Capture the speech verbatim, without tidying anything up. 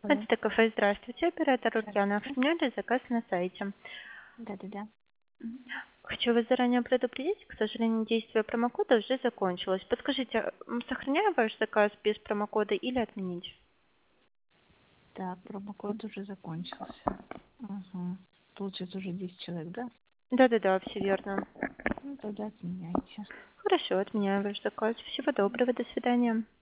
Алло. Это кафе, здравствуйте, оператор Ульянов. Здравствуйте. Сняли заказ на сайте. Да-да-да. Хочу вас заранее предупредить, к сожалению, действие промокода уже закончилось. Подскажите, м, сохраняю ваш заказ без промокода или отменить? Так, промокод уже закончился. Ага. Получается уже десять человек, да? Да-да-да, все верно. Ну, тогда отменяйте. Хорошо, отменяю ваш заказ. Всего доброго, до свидания.